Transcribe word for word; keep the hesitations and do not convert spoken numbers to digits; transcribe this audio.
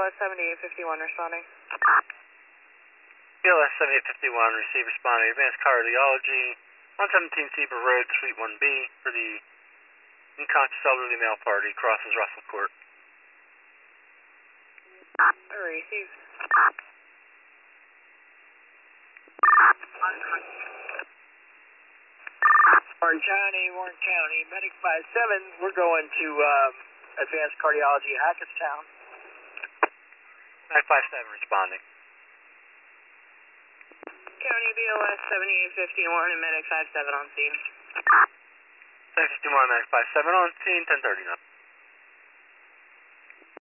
S seventy-eight fifty-one responding. B L S seventy-eight fifty-one, receive responding. Advanced cardiology, one seventeen Seaver Road, Suite one B, for the unconscious elderly male party, crosses Russell Court. Receive. Warren County, Warren County, Medic five seven, we're going to um, Advanced Cardiology, Hackettstown. Medic five seven responding. County B L S seventy-eight fifty-one and Medic five seven on scene. seven fifty-one, Medic five seven on scene, ten thirty now.